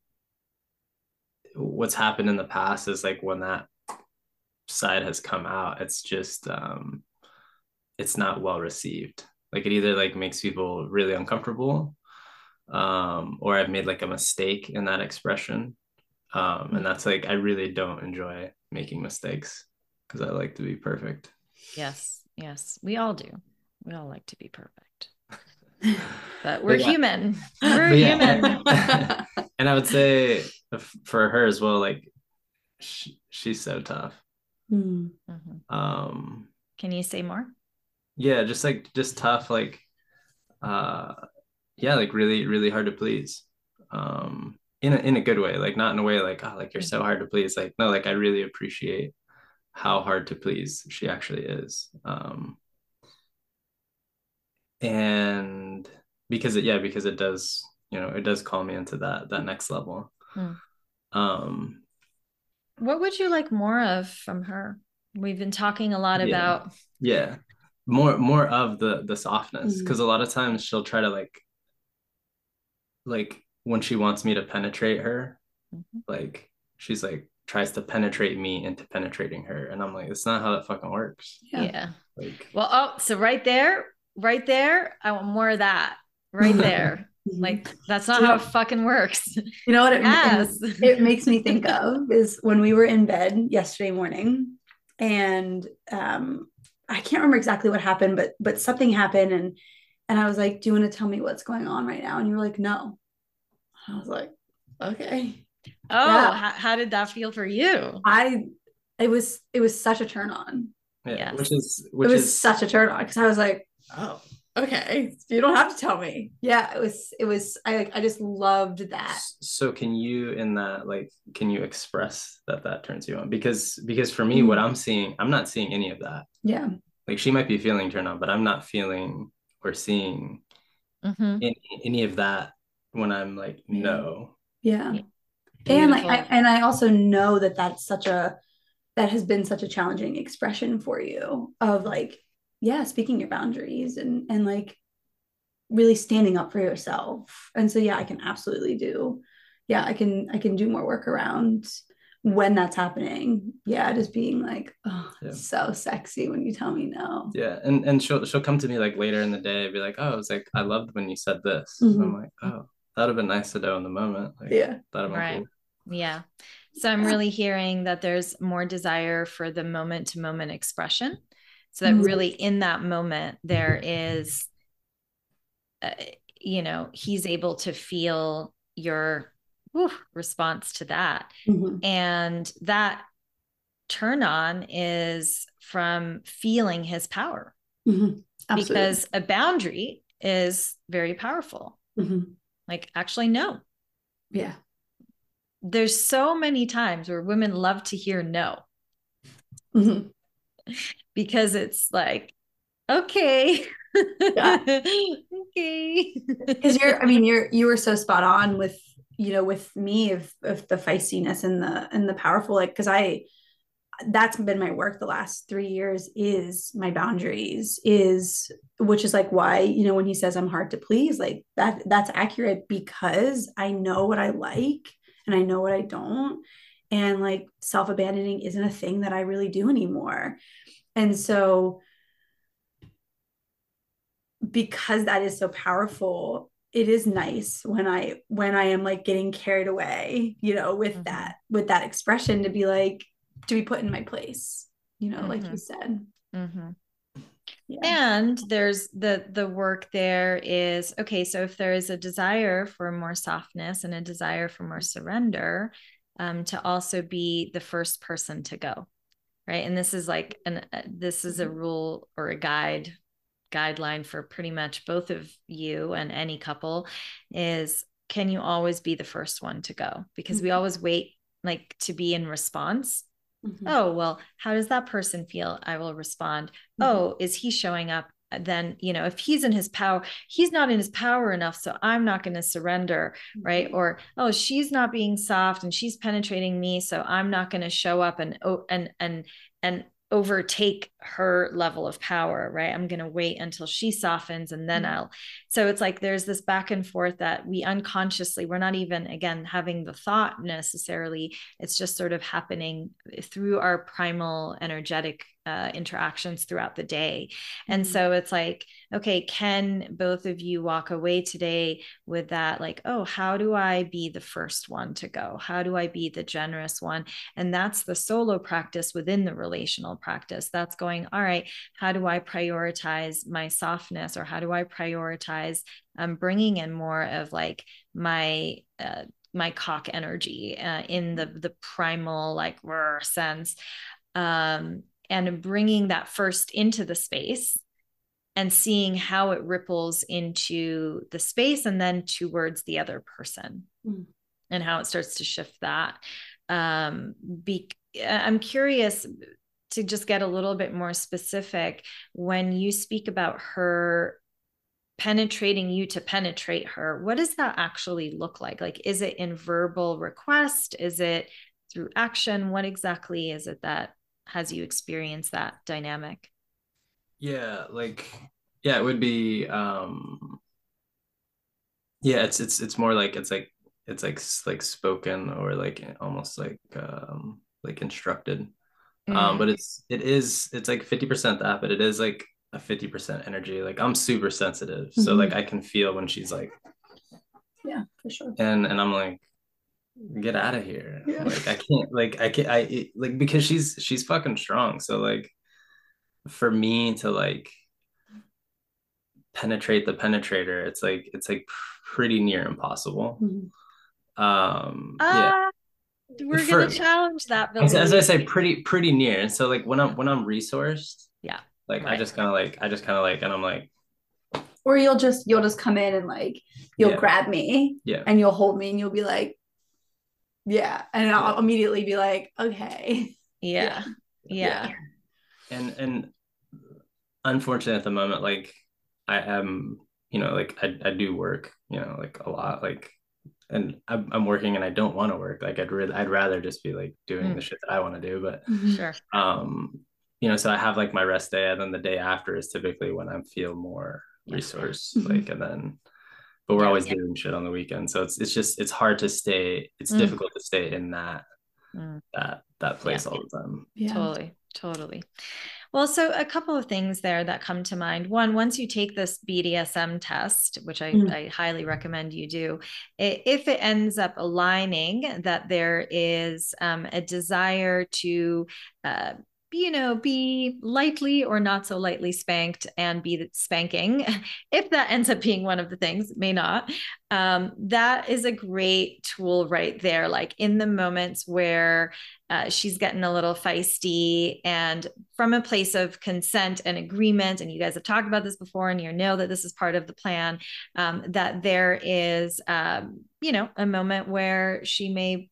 what's happened in the past is like when that side has come out, it's just it's not well received. Like it either like makes people really uncomfortable, or I've made like a mistake in that expression. And that's like, I really don't enjoy making mistakes because I like to be perfect. Yes, we all do. We all like to be perfect. But we're human. We're human. And I would say for her as well, like she's so tough. Mm-hmm. Can you say more? Yeah, just tough, like yeah, like really, really hard to please. In a good way, like not in a way like, oh, like you're so hard to please. Like, no, like I really appreciate how hard to please she actually is. And because it does, you know, it does call me into that next level. What would you like more of from her? We've been talking a lot about more of the softness, because a lot of times she'll try to like when she wants me to penetrate her, like she's like tries to penetrate me into penetrating her, and I'm like, it's not how that fucking works. Yeah. Like, well, so right there, I want more of that right there. Like that's not how it fucking works. You know what it makes me think of is when we were in bed yesterday morning, and I can't remember exactly what happened, but something happened, and I was like, do you want to tell me what's going on right now? And you were like, no. I was like, okay. Oh, yeah. How did that feel for you? It was such a turn on. Yeah, which is such a turn on, because I was like, oh, okay, you don't have to tell me. Yeah, it was I just loved that. So can you express that turns you on? Because for me, what I'm seeing, I'm not seeing any of that. Yeah, like she might be feeling turned on, but I'm not feeling or seeing any of that when I'm like, no. Yeah. Beautiful. And I also know that that has been such a challenging expression for you of like, yeah, speaking your boundaries and like really standing up for yourself. And so, yeah, I can absolutely I can do more work around when that's happening, yeah, just being like, oh, Yeah. it's so sexy when you tell me no. Yeah. And she'll come to me like later in the day and be like, oh, it's like, I loved when you said this. And I'm like, oh, that would have been nice to know in the moment. Like, Yeah. that would have been Right. cool. Yeah. So I'm really hearing that there's more desire for the moment to moment expression. So that really in that moment, there is, he's able to feel your response to that. And that turn on is from feeling his power. Because a boundary is very powerful. Like, actually, no. Yeah. There's so many times where women love to hear no. Because it's like, okay. Yeah. Okay. Because you were so spot on with, with me of the feistiness and the powerful, like, because that's been my work the last 3 years, is my boundaries, which is like why, when he says I'm hard to please, like that's accurate, because I know what I like and I know what I don't. And like self-abandoning isn't a thing that I really do anymore. And so because that is so powerful, it is nice when I am like getting carried away, with that expression, to be like, to be put in my place, like you said. Yeah. And there's the work there is, okay, so if there is a desire for more softness and a desire for more surrender, to also be the first person to go, right? And this is like this is a rule or a guideline for pretty much both of you and any couple, is, can you always be the first one to go? Because we always wait like to be in response. Oh, well, how does that person feel? I will respond. Oh, is he showing up? Then, if he's in his power, he's not in his power enough, so I'm not going to surrender, right? Or, oh, she's not being soft and she's penetrating me, so I'm not going to show up and overtake her level of power, right? I'm going to wait until she softens and then so it's like there's this back and forth that we unconsciously, we're not even, again, having the thought necessarily. It's just sort of happening through our primal energetic interactions throughout the day. And so it's like, okay, can both of you walk away today with that, like, oh, how do I be the first one to go? How do I be the generous one? And that's the solo practice within the relational practice. That's going, all right, how do I prioritize my softness, or how do I prioritize bringing in more of like my cock energy in the primal like sense, and bringing that first into the space and seeing how it ripples into the space and then towards the other person, and how it starts to shift that. I'm curious to just get a little bit more specific. When you speak about her penetrating you to penetrate her, what does that actually look like? Like, is it in verbal request? Is it through action? What exactly is it that has you experienced that dynamic? Yeah, it would be it's more like it's spoken, or like almost like instructed. But it's like 50% that, but it is like a 50% energy. Like, I'm super sensitive, so like I can feel when she's like, yeah, for sure, and I'm like, get out of here. Yeah. Like, because she's fucking strong, so like for me to like penetrate the penetrator, it's like pretty near impossible. We're gonna challenge that, Billy. As I say, pretty near. And so like when I'm resourced, like right. I just kind of like, and I'm like, or you'll just come in and like you'll grab me, and you'll hold me, and you'll be like, and I'll immediately be like, okay, and unfortunately at the moment, like I am, like I do work, like a lot, like, and I'm working and I don't want to work. Like I'd rather just be like doing the shit that I want to do. But sure. So I have like my rest day, and then the day after is typically when I feel more resource, like, and then, but we're always doing shit on the weekend. So it's hard to stay, it's difficult to stay in that that place all the time. Yeah. Totally. Well, so a couple of things there that come to mind. One, once you take this BDSM test, which I highly recommend you do, if it ends up aligning that there is a desire to be lightly or not so lightly spanked and be spanking, if that ends up being one of the things, it may not, that is a great tool right there. Like in the moments where she's getting a little feisty and from a place of consent and agreement, and you guys have talked about this before and you know that this is part of the plan, that there is, a moment where she may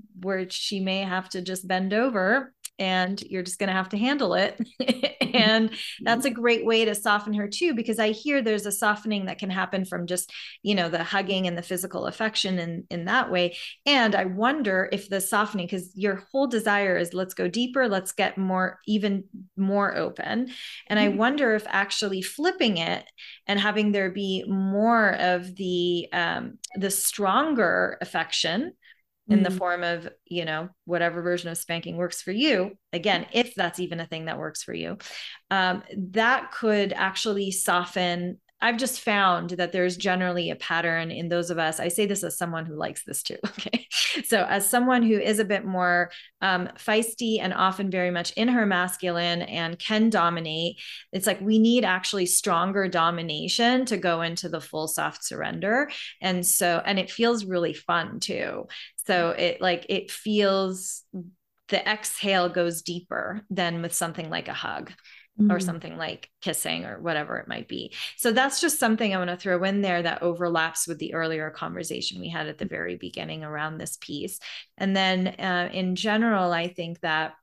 have to just bend over and you're just going to have to handle it. And that's a great way to soften her too, because I hear there's a softening that can happen from just, the hugging and the physical affection in that way. And I wonder if the softening, because your whole desire is let's go deeper, let's get even more open. And I wonder if actually flipping it and having there be more of the stronger affection in the form of, whatever version of spanking works for you. Again, if that's even a thing that works for you, that could actually soften. I've just found that there's generally a pattern in those of us. I say this as someone who likes this too. Okay. So as someone who is a bit more feisty and often very much in her masculine and can dominate, it's like we need actually stronger domination to go into the full soft surrender. And it feels really fun too. So it feels, the exhale goes deeper than with something like a hug or something like kissing or whatever it might be. So that's just something I want to throw in there that overlaps with the earlier conversation we had at the very beginning around this piece. And then in general, I think that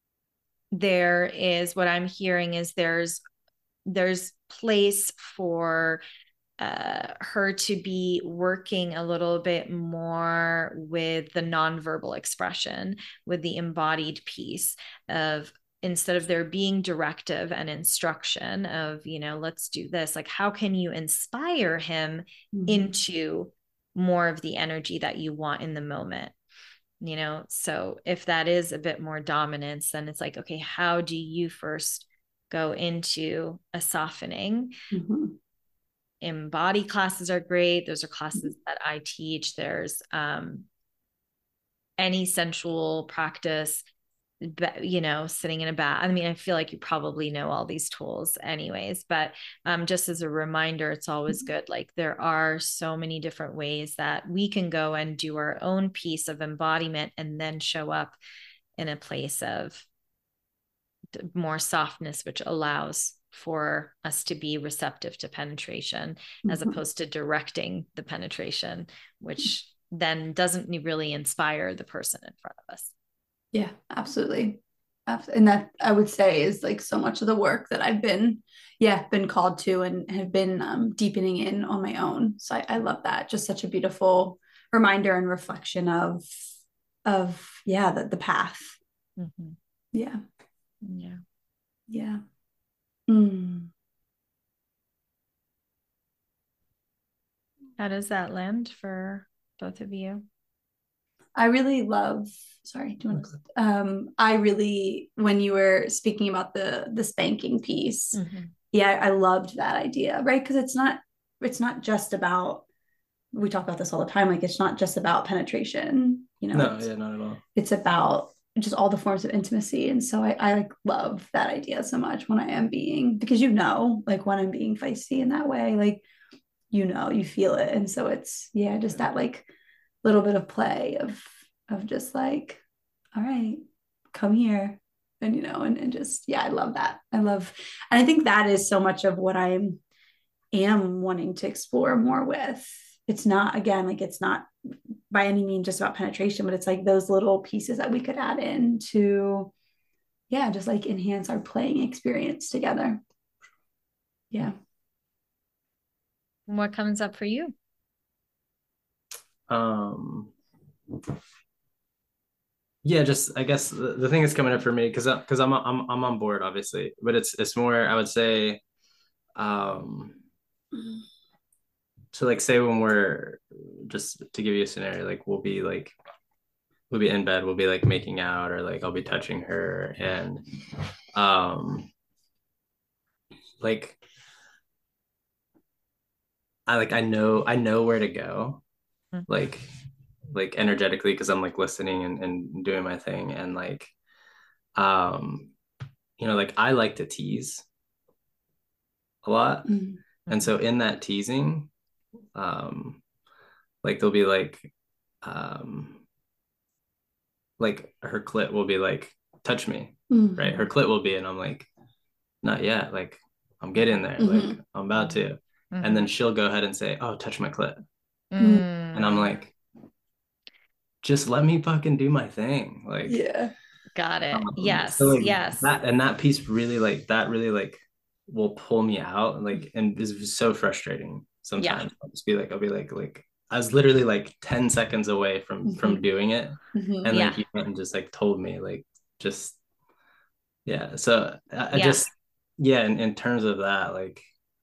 there is, what I'm hearing is there's place for her to be working a little bit more with the nonverbal expression, with the embodied piece of, instead of there being directive and instruction of, let's do this, like, how can you inspire him into more of the energy that you want in the moment? So if that is a bit more dominance, then it's like, okay, how do you first go into a softening? Embody classes are great. Those are classes that I teach. There's any sensual practice, sitting in a bath. I mean, I feel like you probably know all these tools anyways, but just as a reminder, it's always good. Like there are so many different ways that we can go and do our own piece of embodiment and then show up in a place of more softness, which allows for us to be receptive to penetration as opposed to directing the penetration, which then doesn't really inspire the person in front of us. Yeah, absolutely. And that, I would say, is like so much of the work that I've been called to and have been deepening in on my own. So I love that. Just such a beautiful reminder and reflection of the path. Yeah. How does that land for both of you? I really love, sorry, do you want to, I really, when you were speaking about the spanking piece, I loved that idea, right? Because it's not just about, we talk about this all the time, like it's not just about penetration, not at all. It's about just all the forms of intimacy. And so I like love that idea so much when I am being, because like when I'm being feisty in that way, like, you feel it. And so it's, just that like little bit of play of just like, all right, come here. And, and just, I love that. And I think that is so much of what I am wanting to explore more with. It's not, again, like it's not by any means just about penetration, but it's like those little pieces that we could add in to, just like enhance our playing experience together. Yeah. What comes up for you? Just I guess the thing that's coming up for me, because I'm on board obviously, but it's more, I would say, so like say when we're, just to give you a scenario, like we'll be like we'll be in bed, we'll be like making out, or like I'll be touching her, and um like I know where to go, Mm. like energetically, because I'm like listening and doing my thing, and like um like I like to tease a lot. Mm-hmm. And so in that teasing, like there'll be um like her clit will be like, touch me, Mm-hmm. right? Her clit will be, and I'm like, not yet, like I'm getting there, Mm-hmm. like I'm about to. Mm-hmm. And then she'll go ahead and say, oh, touch my clit. Mm. And I'm like, just let me fucking do my thing. Like, Yeah. Got it. so Yes. like Yes. that piece really like will pull me out, like, and is so frustrating Yeah. sometimes. I'll be like I was literally like 10 seconds away from doing it. Mm-hmm. And Yeah. like you went and just like told me, like, just yeah. So I Yeah. just, yeah, in terms of that, like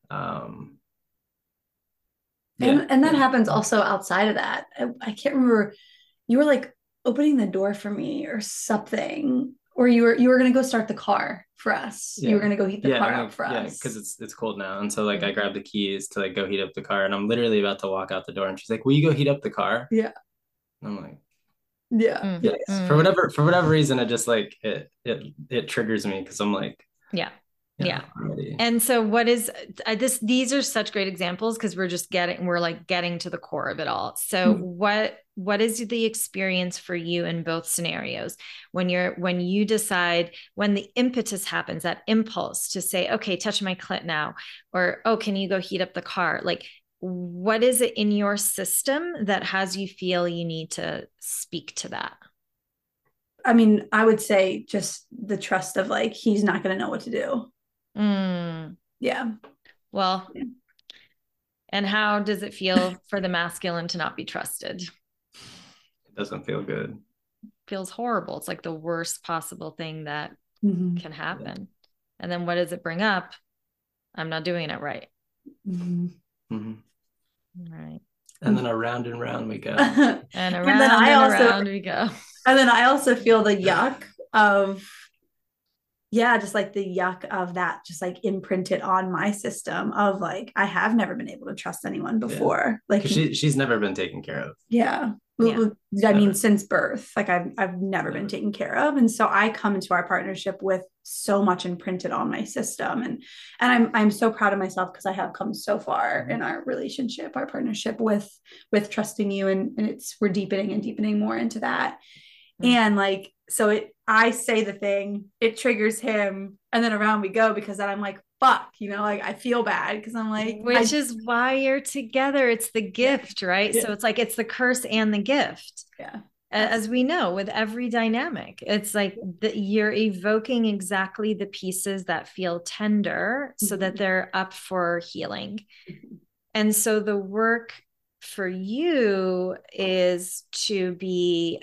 yeah. And that happens also outside of that. I can't remember. You were like opening the door for me or something, or you were gonna go start the car for us. You were Yeah. gonna go heat the Yeah, car I'm up like, for yeah, us. because it's cold now. And so like I grabbed the keys to like go heat up the car, and I'm literally about to walk out the door, and she's like, will you go heat up the car? Yeah. And I'm like, Yeah. yes. For whatever reason, it just like it triggers me, because I'm like, Yeah. Yeah. already. And so what is this? These are such great examples because we're like getting to the core of it all. So what is the experience for you in both scenarios when you decide, when the impetus happens, that impulse to say, okay, touch my clit now, or, oh, can you go heat up the car? Like, what is it in your system that has you feel you need to speak to that? I mean, I would say just the trust of like, he's not going to know what to do. Yeah. Well, and how does it feel for the masculine to not be trusted? It doesn't feel good. Feels horrible. It's like the worst possible thing that can happen. Yeah. And then what does it bring up? I'm not doing it right. Right. And then around and round we go. And around we go. And then I also feel the yuck of, just like the yuck of that, just like imprinted on my system of like, I have never been able to trust anyone before. Yeah. Like she's never been taken care of. Yeah. I mean, since birth, like I've never been taken care of. And so I come into our partnership with so much imprinted on my system. And I'm so proud of myself because I have come so far in our relationship, our partnership with trusting you. And we're deepening and deepening more into that. And like, so I say the thing, it triggers him, and then around we go, because then I'm like, fuck, like I feel bad because I'm like, which is why you're together. It's the gift, right? Yeah. So it's like, it's the curse and the gift. Yeah. As we know, with every dynamic, it's like you're evoking exactly the pieces that feel tender so that they're up for healing. And so the work for you is to be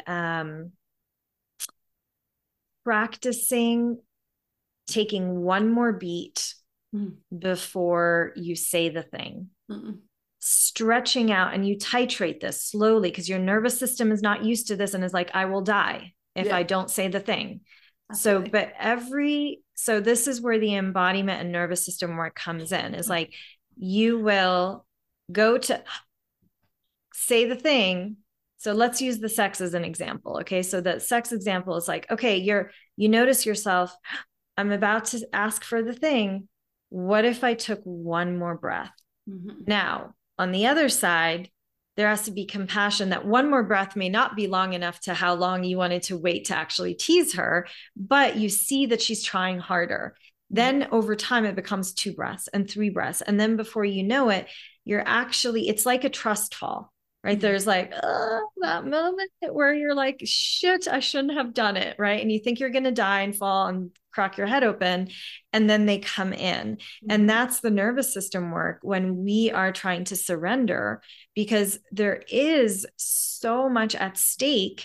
practicing taking one more beat before you say the thing. Stretching out, and you titrate this slowly because your nervous system is not used to this and is like, I will die if I don't say the thing. Absolutely. So this is where the embodiment and nervous system work comes in, is like, you will go to say the thing. So let's use the sex as an example. Okay. So the sex example is like, okay, you notice yourself, I'm about to ask for the thing. What if I took one more breath? Now, on the other side, there has to be compassion that one more breath may not be long enough to how long you wanted to wait to actually tease her, but you see that she's trying harder. Then over time, it becomes 2 breaths and 3 breaths. And then before you know it, it's like a trust fall, right? There's like that moment where you're like, shit, I shouldn't have done it, right? And you think you're going to die and fall and crack your head open, and then they come in. And that's the nervous system work when we are trying to surrender, because there is so much at stake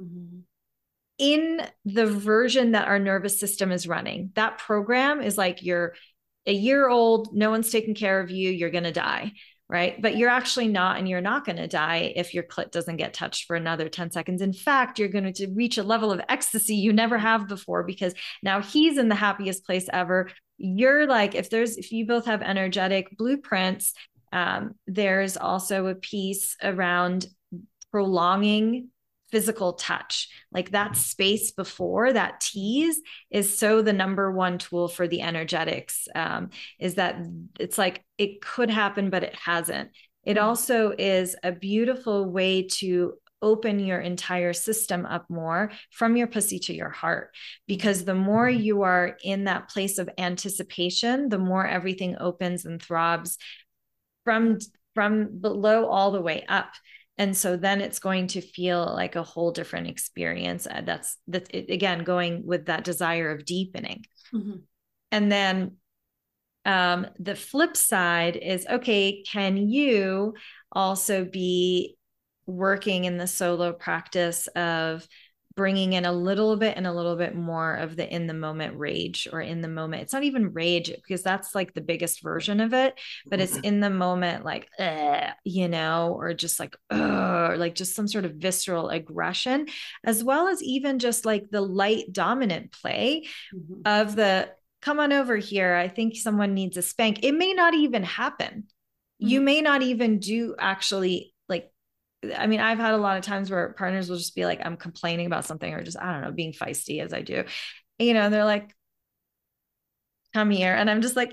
in the version that our nervous system is running. That program is like, you're a year old, no one's taking care of you, you're going to die. right? But you're actually not, and you're not going to die if your clit doesn't get touched for another 10 seconds. In fact, you're going to reach a level of ecstasy you never have before, because now he's in the happiest place ever. You're like, if you both have energetic blueprints, there's also a piece around prolonging physical touch. Like that space before that tease is so the number one tool for the energetics, is that it's like, it could happen, but it hasn't. It also is a beautiful way to open your entire system up more from your pussy to your heart, because the more you are in that place of anticipation, the more everything opens and throbs from below all the way up. And so then it's going to feel like a whole different experience. That's it, again, going with that desire of deepening. And then the flip side is, okay, can you also be working in the solo practice of bringing in a little bit more of the in the moment rage, or in the moment, it's not even rage, because that's like the biggest version of it, but it's in the moment, like, or just like, or like just some sort of visceral aggression, as well as even just like the light dominant play of the, come on over here, I think someone needs a spank. It may not even happen. You may not even do actually, like, I mean, I've had a lot of times where partners will just be like, I'm complaining about something, or just, I don't know, being feisty as I do, they're like, come here. And I'm just like,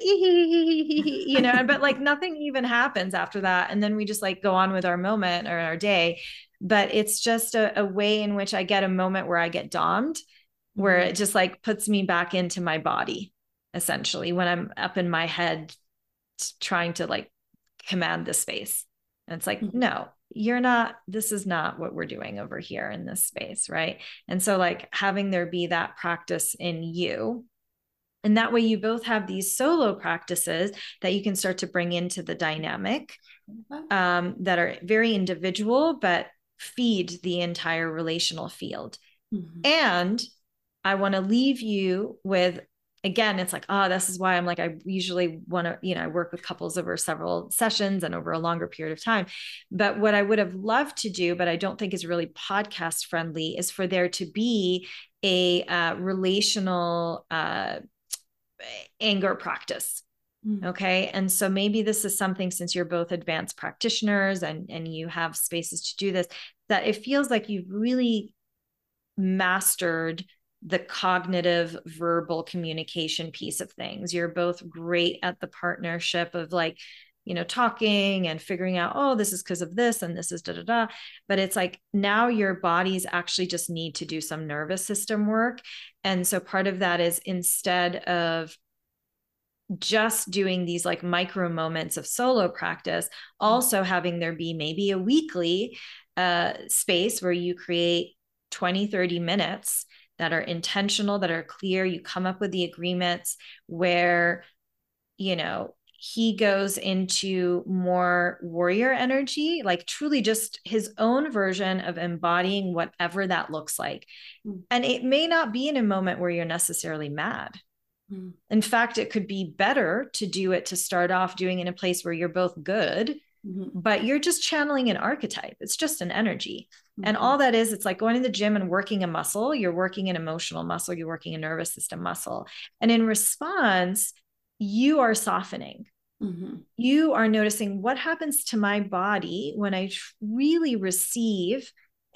but like nothing even happens after that. And then we just like go on with our moment or our day. But it's just a way in which I get a moment where I get domed, where it just like puts me back into my body, essentially, when I'm up in my head trying to like command the space. And it's like, no, this is not what we're doing over here in this space. Right. And so like having there be that practice in you, and that way you both have these solo practices that you can start to bring into the dynamic, that are very individual, but feed the entire relational field. And I want to leave you with, again, it's like, this is why I'm like, I usually want to, I work with couples over several sessions and over a longer period of time. But what I would have loved to do, but I don't think is really podcast friendly, is for there to be a relational anger practice. Okay. And so maybe this is something, since you're both advanced practitioners and you have spaces to do this, that it feels like you've really mastered the cognitive verbal communication piece of things. You're both great at the partnership of like, talking and figuring out, this is because of this and this is da. But it's like, now your bodies actually just need to do some nervous system work. And so part of that is, instead of just doing these like micro moments of solo practice, also having there be maybe a weekly space where you create 20-30 minutes that are intentional, that are clear. You come up with the agreements where, he goes into more warrior energy, like truly just his own version of embodying whatever that looks like. And it may not be in a moment where you're necessarily mad. In fact, it could be better to do it, to start off doing in a place where you're both good, but you're just channeling an archetype. It's just an energy. And all that is, it's like going to the gym and working a muscle. You're working an emotional muscle. You're working a nervous system muscle. And in response, you are softening. You are noticing, what happens to my body when I really receive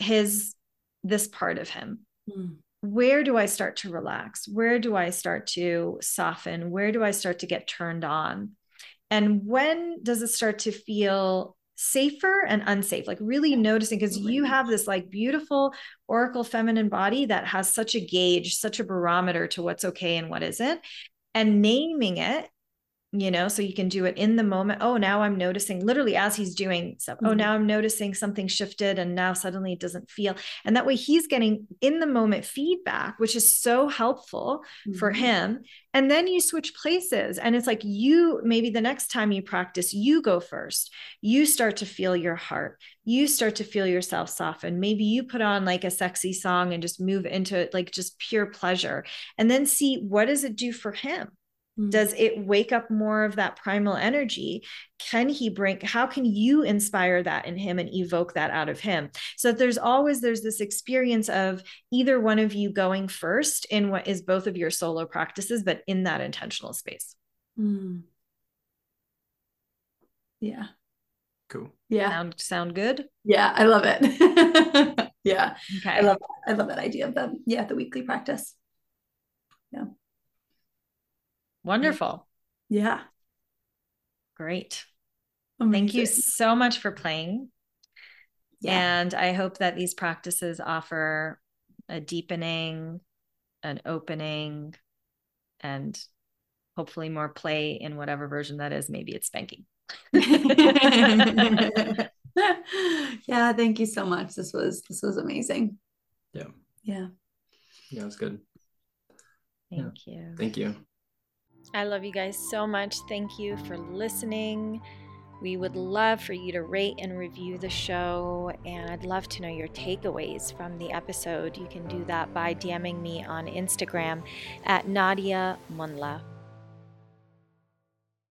this part of him? Where do I start to relax? Where do I start to soften? Where do I start to get turned on? And when does it start to feel safer and unsafe? Like really noticing, because you have this like beautiful oracle feminine body that has such a gauge, such a barometer to what's okay and what isn't, and naming it, so you can do it in the moment. Now I'm noticing, literally as he's doing stuff. Now I'm noticing something shifted, and now suddenly it doesn't feel. And that way he's getting in the moment feedback, which is so helpful for him. And then you switch places, and it's like, maybe the next time you practice, you go first. You start to feel your heart. You start to feel yourself soften. Maybe you put on like a sexy song and just move into it, like just pure pleasure, and then see, what does it do for him? Does it wake up more of that primal energy? How can you inspire that in him and evoke that out of him? So there's this experience of either one of you going first in what is both of your solo practices, but in that intentional space. Yeah. Cool. Yeah. Sound good? Yeah. I love it. Yeah. Okay. I love that idea of the weekly practice. Yeah. Wonderful. Yeah. Great. Amazing. Thank you so much for playing. Yeah. And I hope that these practices offer a deepening, an opening, and hopefully more play in whatever version that is. Maybe it's spanking. Yeah. Thank you so much. This was amazing. Yeah. Yeah. Yeah, it was good. Thank you. Thank you. I love you guys so much. Thank you for listening. We would love for you to rate and review the show, and I'd love to know your takeaways from the episode. You can do that by DMing me on Instagram at Nadia Munla.